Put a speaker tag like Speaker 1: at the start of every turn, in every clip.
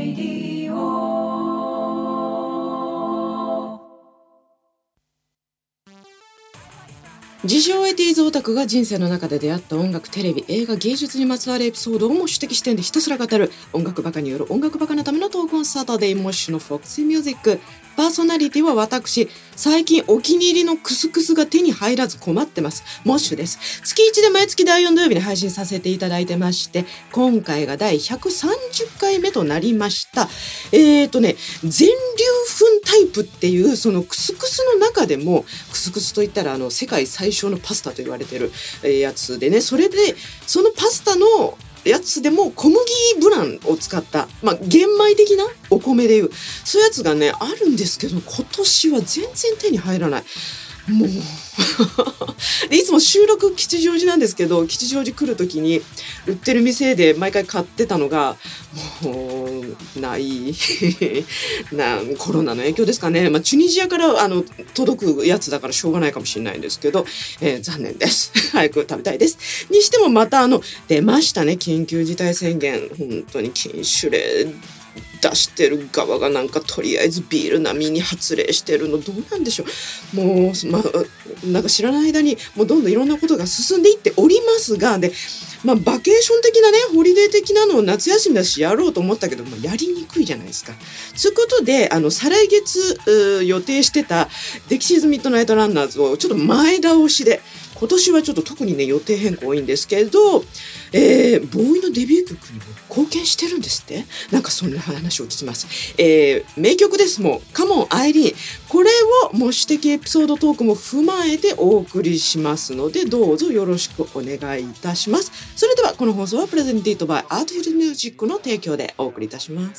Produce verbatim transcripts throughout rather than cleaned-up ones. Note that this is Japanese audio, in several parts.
Speaker 1: 自称 エイティーズ オタクが人生の中で出会った音楽、テレビ、映画、芸術にまつわるエピソードをも主的視点でひたすら語る音楽バカによる音楽バカのためのトークオンサタデーモッシュのフォックスミュージック。パーソナリティは私、最近お気に入りのクスクスが手に入らず困ってます。モッシュです。月いちで毎月だいよん土曜日に配信させていただいてまして、今回が第ひゃくさんじゅっかいめとなりました。えーとね、全粒粉タイプっていうそのクスクスの中でも、クスクスといったらあの世界最小のパスタと言われてるやつでね、それでそのパスタのやつでも小麦ブランを使った、まあ、玄米的なお米でいうそういうやつがねあるんですけど、今年は全然手に入らない。もうでいつも収録吉祥寺なんですけど、吉祥寺来る時に売ってる店で毎回買ってたのがもうないな、コロナの影響ですかね。まあ、チュニジアからあの届くやつだからしょうがないかもしれないんですけど、えー、残念です早く食べたいです。にしてもまたあの出ましたね、緊急事態宣言。本当に禁酒令出してる側がなんかとりあえずビール並みに発令してるのどうなんでしょう。もう、まあ、なんか知らない間にもうどんどんいろんなことが進んでいっておりますが、で、まあ、バケーション的なねホリデー的なのを夏休みだしやろうと思ったけど、まあ、やりにくいじゃないですか。そういうことであの再来月予定してたデキシーズミッドナイトランナーズをちょっと前倒しで、今年はちょっと特にね予定変更多いんですけど、えー、ボーイのデビュー曲にも貢献してるんですって。なんかそんな話を聞きます。えー、名曲です。もうカモンアイリーン、これを模試的エピソードトークも踏まえてお送りしますので、どうぞよろしくお願いいたします。それではこの放送はプレゼンティートバイアートヒルミュージックの提供でお送りいたします。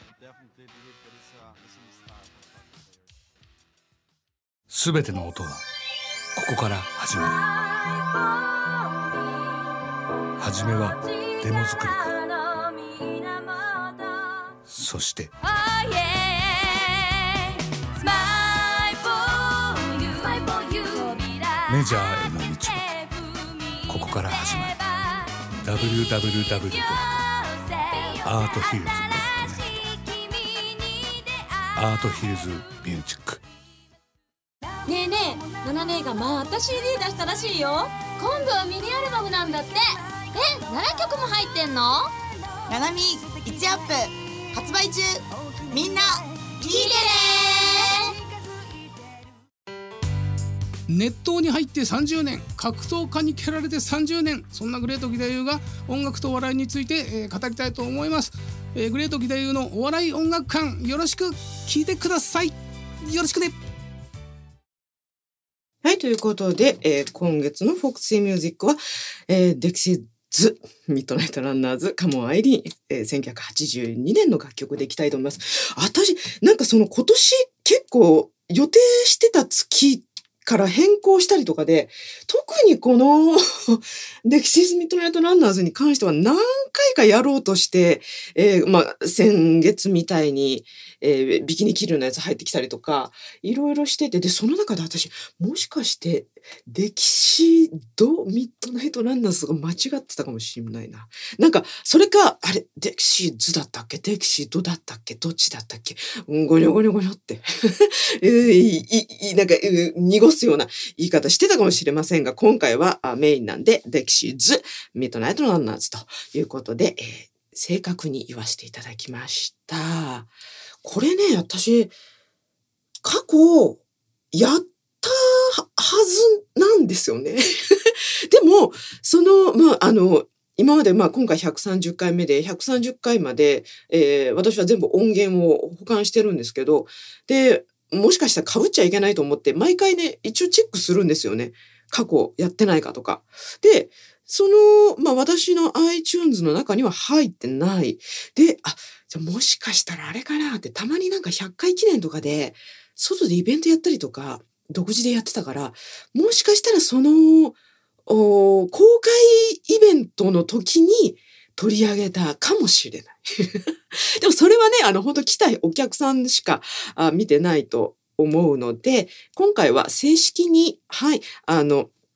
Speaker 2: すべての音はここから始まる。はじめはデモ作りから、そしてメジャーへの道はここから始まる。 ダブリューダブリューダブリュー ドット アートヒルズ ドット ネット アートヒルズミュージック。
Speaker 3: ねえねえ、ナナ姉がまた シーディー 出したらしいよ。今度はミニアルバムなんだって。え、ななきょくも入ってんの？
Speaker 4: ナナミいちアップ発売中。みんな聞いてね。
Speaker 5: 熱湯に入ってさんじゅうねん、格闘家に蹴られてさんじゅうねん、そんなグレート義太夫が音楽とお笑いについて、えー、語りたいと思います。えー、グレート義太夫のお笑い音楽館、よろしく聞いてください。よろしくね。
Speaker 1: はい、ということで、えー、今月のフォックスミュージックは、えー、デキシーズミッドナイトランナーズカモンアイリーン、えー、せんきゅうひゃくはちじゅうにねんの楽曲でいきたいと思います。私なんかその今年結構予定してた月から変更したりとかで、特にこのデキシーズミッドナイトランナーズに関しては何回かやろうとして、えー、まあ先月みたいに、えー、ビキニキルのやつ入ってきたりとかいろいろしてて、でその中で私もしかしてデキシードミッドナイトランナーズが間違ってたかもしれないな。なんかそれかあれデキシーズだったっけデキシードだったっけどっちだったっけ、うん、ゴニョゴニョゴニョってえー、いいなんか、えー、濁すような言い方してたかもしれませんが、今回はメインなんでデキシーズミッドナイトランナーズということで、えー、正確に言わせていただきました。これね、私過去やったはずなんですよねでもそのまああの今までまあ今回ひゃくさんじゅっかいめでひゃくさんじゅっかいまで、えー、私は全部音源を保管してるんですけど、でもしかしたら被っちゃいけないと思って毎回ね一応チェックするんですよね、過去やってないかとかで、そのまあ私の iTunes の中には入ってないで、あ、じゃあもしかしたらあれかなって、たまになんかひゃっかい記念とかで外でイベントやったりとか独自でやってたから、もしかしたらその公開イベントの時に取り上げたかもしれないでもそれはね、あの本当来たお客さんしかあ見てないと思うので、今回は正式にはいあの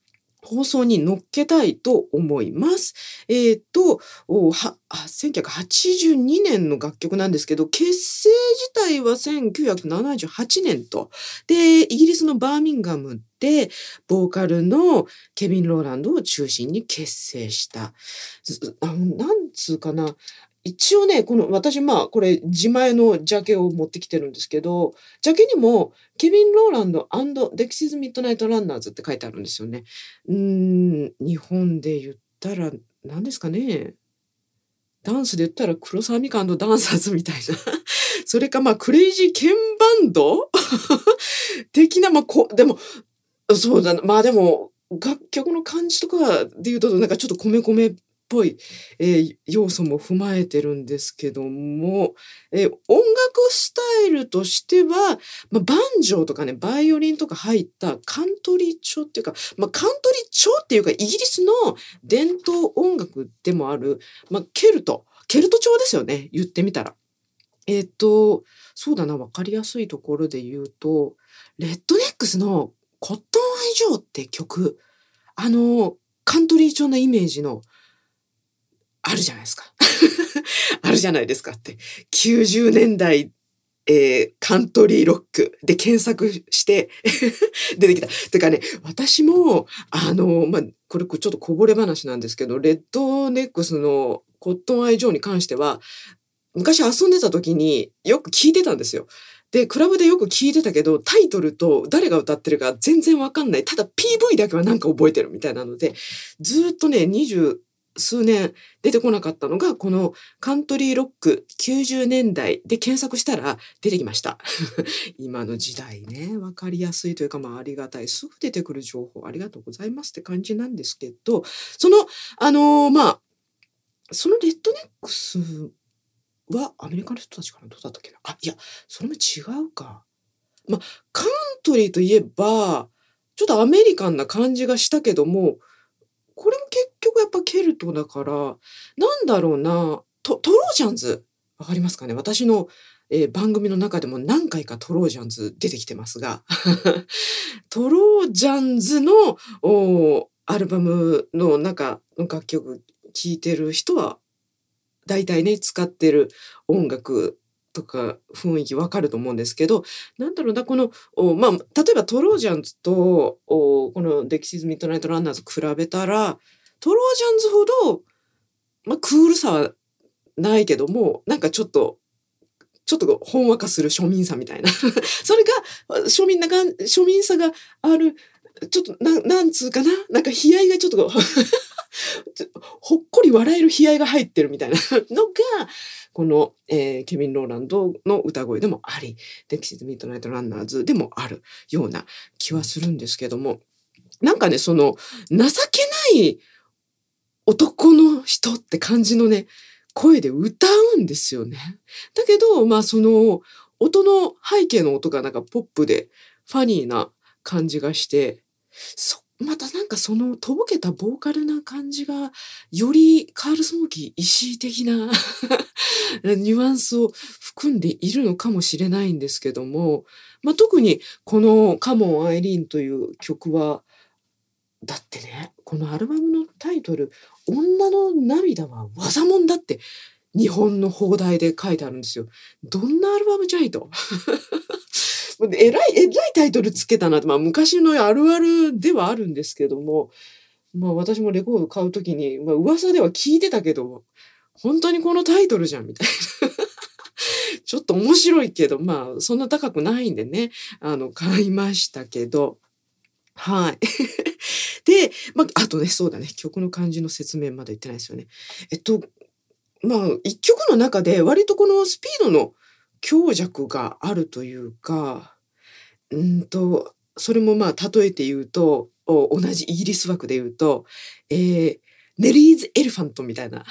Speaker 1: 放送に乗っけたいと思います。えっと、おはあせんきゅうひゃくはちじゅうにねんの楽曲なんですけど、結成自体はせんきゅうひゃくななじゅうはちねんと。で、イギリスのバーミンガムで、ボーカルのケビン・ローランドを中心に結成した。ずあの、なんつうかな、一応ね、この私、まあ、これ自前のジャケを持ってきてるんですけど、ジャケにもケビン・ローランド&デキシズ・ミッドナイト・ランナーズって書いてあるんですよね。うーん、日本で言ったら何ですかね。ダンスで言ったら黒沢美香&ダンサーズみたいな。それかまあクレイジーケンバンド的な、まあこ、でも、そうだな。まあでも、楽曲の感じとかで言うと、なんかちょっと米米っぽい、えー要素も踏まえてるんですけども、えー音楽スタイルとしては、まあ、バンジョーとかね、バイオリンとか入ったカントリー調っていうか、まあ、カントリー調っていうか、イギリスの伝統音楽でもある、まあ、ケルト、ケルト調ですよね、言ってみたら。えっと、そうだな、わかりやすいところで言うと、レッドネックスのコットンアイジョーって曲、あの、カントリー調なイメージの、あるじゃないですか。あるじゃないですかって。きゅうじゅうねんだい、えーカントリーロックで検索して出てきた。てかね、私も、あの、まあ、これちょっとこぼれ話なんですけど、レッドネックスのコットンアイジョーに関しては、昔遊んでた時によく聞いてたんですよ。で、クラブでよく聞いてたけど、タイトルと誰が歌ってるか全然わかんない。ただ ピーブイ だけはなんか覚えてるみたいなので、ずーっとね、二十数年出てこなかったのが、このカントリーロックきゅうじゅうねんだいで検索したら出てきました。今の時代ね、わかりやすいというか、まあありがたい。すぐ出てくる情報ありがとうございますって感じなんですけど、その、あのーまあ、そのレッドネックスはアメリカの人たちかな、どうだったっけな。あ、いや、それも違うか。まあ、カントリーといえば、ちょっとアメリカンな感じがしたけども、これも結局やっぱケルトだから、なんだろうな、トトロージャンズ、わかりますかね。私の、えー番組の中でも何回かトロージャンズ出てきてますが、トロージャンズのおーアルバムの中の楽曲聴いてる人は、大体ね、使ってる音楽とか雰囲気わかると思うんですけど、なんだろうな、この、おまあ、例えばトロージャンズと、おこのデキシズ・ミッドナイト・ランナーズ比べたら、トロージャンズほど、まあ、クールさはないけども、なんかちょっと、ちょっとほんわかする庶民さみたいな。それが、庶民なが、庶民さがある、ちょっと、なん、なんつうかな、なんか悲哀がちょっとこう、ほっこり笑える悲哀が入ってるみたいなのが、この、えーケビン・ローランドの歌声でもあり、デキシズ・ミッドナイト・ランナーズでもあるような気はするんですけども、なんかね、その、情けない男の人って感じのね、声で歌うんですよね。だけど、まあその、音の背景の音がなんかポップでファニーな感じがして、そ、またなんかそのとぼけたボーカルな感じが、よりカール・スモーキー石井的なニュアンスを含んでいるのかもしれないんですけども、まあ特にこのカモン・アイリーンという曲は、だってね、このアルバムのタイトル、女の涙は技もんだって日本の放題で書いてあるんですよ。どんなアルバムじゃいと。えらい、えらいタイトルつけたなって、まあ昔のあるあるではあるんですけども、まあ私もレコード買うときに、まあ噂では聞いてたけど、本当にこのタイトルじゃんみたいな。ちょっと面白いけど、まあそんな高くないんでね、あの、買いましたけど、はい。で、まあ、あとね、そうだね、曲の感じの説明まだ言ってないですよね。えっと、まあ、一曲の中で割とこのスピードの強弱があるというか、うーんと、それもまあ、例えて言うと、お同じイギリス枠で言うと、えー、ネリーズ・エレファントみたいな。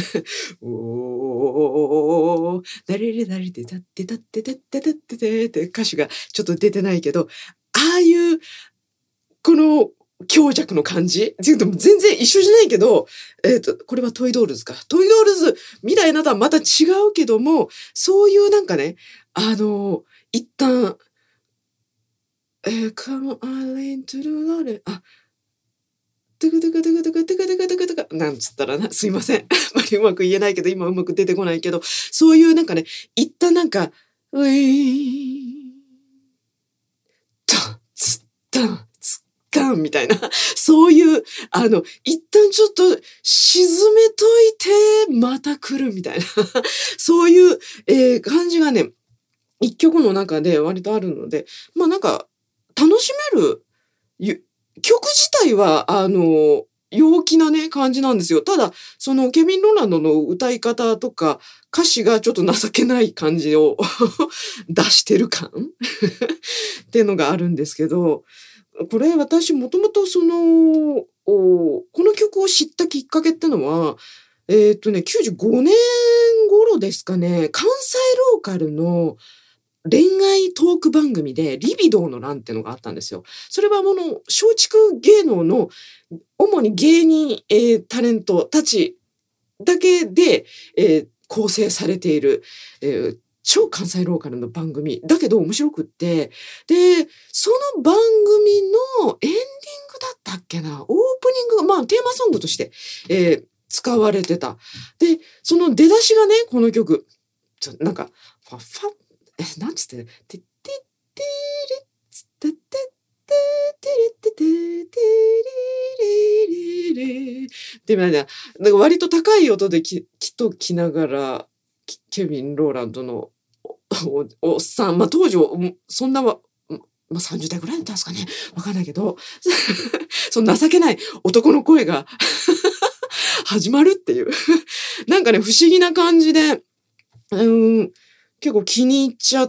Speaker 1: おー、ダレレダレテタッテタッテタッテタッテテって歌詞がちょっと出てないけど、ああいう、この強弱の感じ全然一緒じゃないけど、えっと、これはトイドールズか。トイドールズみたいなとはまた違うけども、そういうなんかね、あの、一旦、えー、Come on, I lean to the Lord. あ、 トゥクトゥクトゥクトゥクトゥクトゥクトゥクトゥクなんつったらな、すいません。あまりうまく言えないけど、今うまく出てこないけど、そういうなんかね、一旦なんか、ういー、タン、ツッタン、ツッタンみたいな、そういう、あの、一旦ちょっと沈めといて、また来るみたいな、そういう、えー、感じがね、一曲の中で割とあるので、まあなんか、楽しめる、曲自体は、あの、陽気なね、感じなんですよ。ただ、そのケビン・ローランドの歌い方とか、歌詞がちょっと情けない感じを出してる感っていうのがあるんですけど、これ私もともとその、この曲を知ったきっかけってのは、えっとね、きゅうじゅうごねん頃ですかね、関西ローカルの恋愛トーク番組でリビドーの欄ってのがあったんですよ。それはもの松竹芸能の主に芸人、えー、タレントたちだけで、えー、構成されている、えー、超関西ローカルの番組だけど面白くって、でその番組のエンディングだったっけな、オープニング、まあテーマソングとして、えー、使われてた。でその出だしがね、この曲ちょなんかファッファッえ、なんつってね、てってってれっつってってっててれってててれれれれで、なんか割と高い音でき、きっときながら、ケビン・ローランドの お, おっさん、まあ当時そんなは、まあさんじゅう代ぐらいだったんですかね。わかんないけど、その情けない男の声が始まるっていう。なんかね、不思議な感じで、うん結構気に入っちゃって、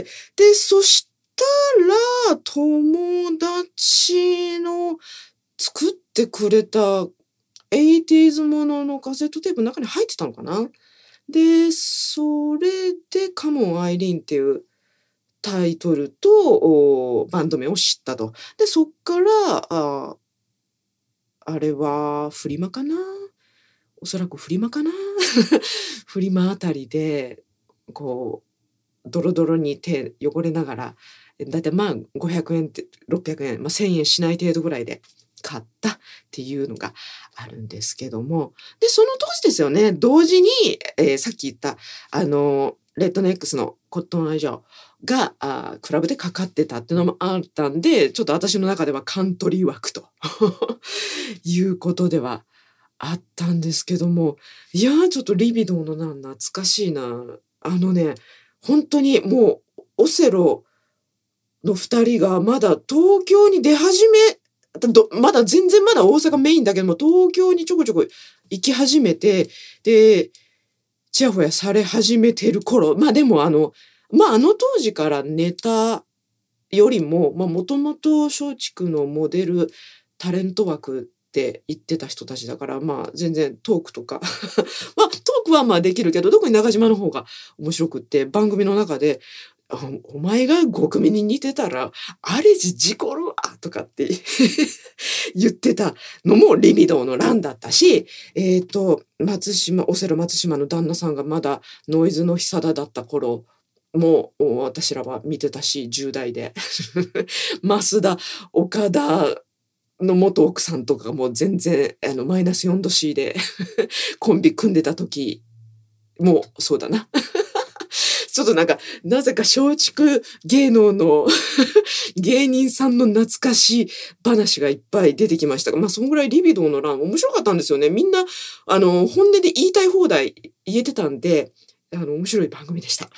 Speaker 1: で、そしたら、友達の作ってくれたエイティーズもののカセットテープの中に入ってたのかな。で、それでカモン・アイリーンっていうタイトルとバンド名を知ったと。で、そっから、あ、あれはフリマかな。おそらくフリマかな。フリマあたりで、こうドロドロに手汚れながらだいたいまあごひゃくえんってろっぴゃくえん、まあ、せんえんしない程度ぐらいで買ったっていうのがあるんですけども、でその当時ですよね、同時に、えー、さっき言ったあのレッドネックスのコットンアイジョーがあクラブでかかってたっていうのもあったんで、ちょっと私の中ではカントリー枠ということではあったんですけども、いやーちょっとリビドーのな懐かしいな。あのね、本当にもうオセロのふたりがまだ東京に出始め、まだ全然まだ大阪メインだけども、東京にちょこちょこ行き始めて、で、ちやほやされ始めてる頃、まあでもあの、まああの当時からネタよりも、まあもともと松竹のモデルタレント枠って言ってた人たちだから、まあ全然トークとかまあトークはまあできるけど、特に中島の方が面白くって、番組の中でお前が極みに似てたらあれじ事故るわとかって言ってたのもリビドーの欄だったし、えっと松島オセロ松島の旦那さんがまだノイズの久田だった頃もう私らは見てたし、じゅう代で増田岡田の元奥さんとかがもう全然あのマイナスよんど C でコンビ組んでた時もそうだなちょっとなんかなぜか松竹芸能の芸人さんの懐かしい話がいっぱい出てきましたが、まあそのぐらいリビドーの欄面白かったんですよね。みんなあの本音で言いたい放題言えてたんで、あの面白い番組でした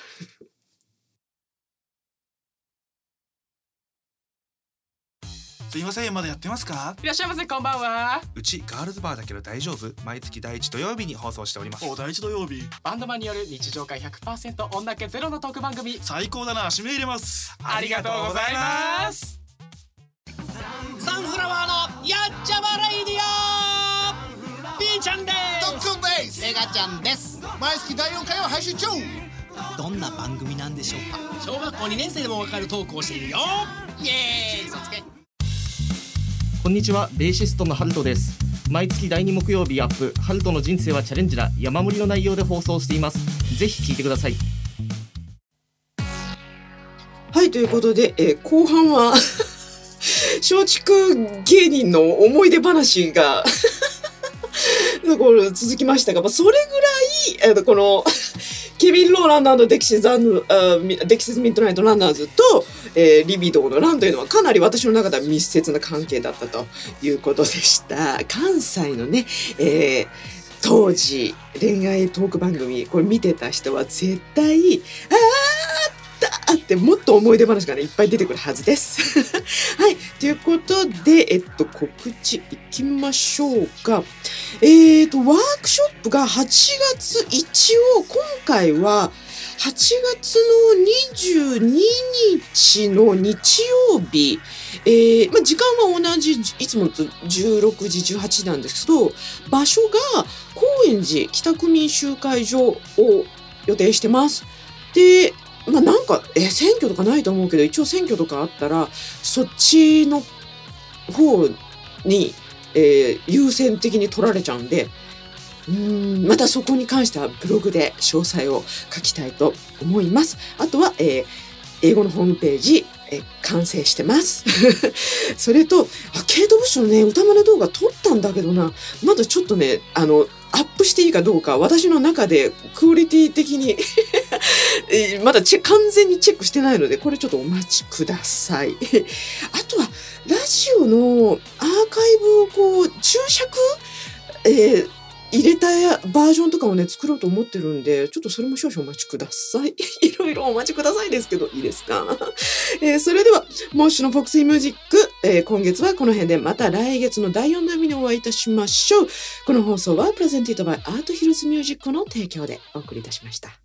Speaker 6: すいません、まだやってますか？
Speaker 7: いらっしゃいませ、こんばんは。
Speaker 6: うちガールズバーだけど大丈夫？毎月第一土曜日に放送しております。
Speaker 7: お、第一土曜日。バンドマンによる日常会 ひゃくパーセント 女気ゼロのトーク番組。
Speaker 6: 最高だな、締め入れます。
Speaker 7: ありがとうございます。サンフラワーのやっちゃまレイディオ、ピーちゃんです。
Speaker 8: トッツンです。
Speaker 9: メガちゃんです。
Speaker 8: 毎月だいよんかいを配信中。
Speaker 9: どんな番組なんでしょうか？
Speaker 7: 小学校にねん生でもわかるトークをしているよ。イエーイ、そつけ。
Speaker 10: こんにちは、ベーシストのハルトです。毎月だいに木曜日アップ、ハルトの人生はチャレンジだ、山盛りの内容で放送しています。ぜひ聞いてください。
Speaker 1: はい、ということで、えー、後半は松竹芸人の思い出話がこれ続きましたが、まあ、それぐらい、えー、このケビン・ローランドデキシズ・デキシズ・ミッドナイト・ランナーズと、えー、リビドーのランというのはかなり私の中では密接な関係だったということでした。関西のね、えー、当時恋愛トーク番組これ見てた人は絶対あーあってもっと思い出話がねいっぱい出てくるはずですはいということで、えっと、告知いきましょうか。えーとワークショップがはちがつ一応今回ははちがつのにじゅうににちの日曜日、えーまあ、時間は同じいつもとじゅうろくじじゅうはちじなんですけど、場所が高円寺北区民集会所を予定してます。でまあ、なんかえ選挙とかないと思うけど一応選挙とかあったらそっちの方に、えー、優先的に取られちゃうんで、うーんまたそこに関してはブログで詳細を書きたいと思います。あとは、えー、英語のホームページ、えー、完成してますそれとあケイト・ブッシュのね歌真似動画撮ったんだけどな、まだちょっとねあのアップしていいかどうか私の中でクオリティ的にまだチェ完全にチェックしてないのでこれちょっとお待ちくださいあとはラジオのアーカイブをこう注釈、えー、入れたバージョンとかもね作ろうと思ってるんでちょっとそれも少々お待ちくださいいろいろお待ちくださいですけどいいですか、えー、それではモッシュのフォクシーミュージック、えー、今月はこの辺でまた来月のだいよん土曜日にお会いいたしましょう。この放送はプレゼンティッドバイアートヒルズミュージックの提供でお送りいたしました。